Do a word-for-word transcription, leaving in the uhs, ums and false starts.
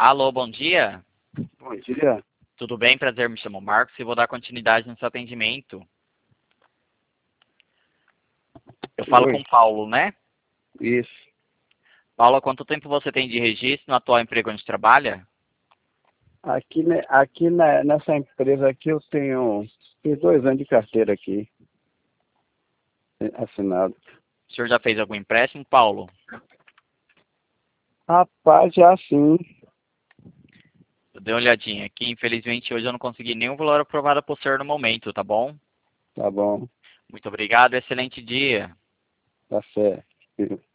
Alô, bom dia. Bom dia. Tudo bem? Prazer, me chamo Marcos e vou dar continuidade no seu atendimento. Eu falo Oi. com o Paulo, né? Isso. Paulo, há quanto tempo você tem de registro no atual emprego onde trabalha? Aqui, né, aqui na, nessa empresa aqui eu tenho, tenho dois anos de carteira aqui, assinado. O senhor já fez algum empréstimo, Paulo? Rapaz, já sim. Eu dei uma olhadinha aqui. Infelizmente, hoje eu não consegui nenhum valor aprovado por senhor no momento, tá bom? Tá bom, Muito obrigado. Excelente dia. tá certo.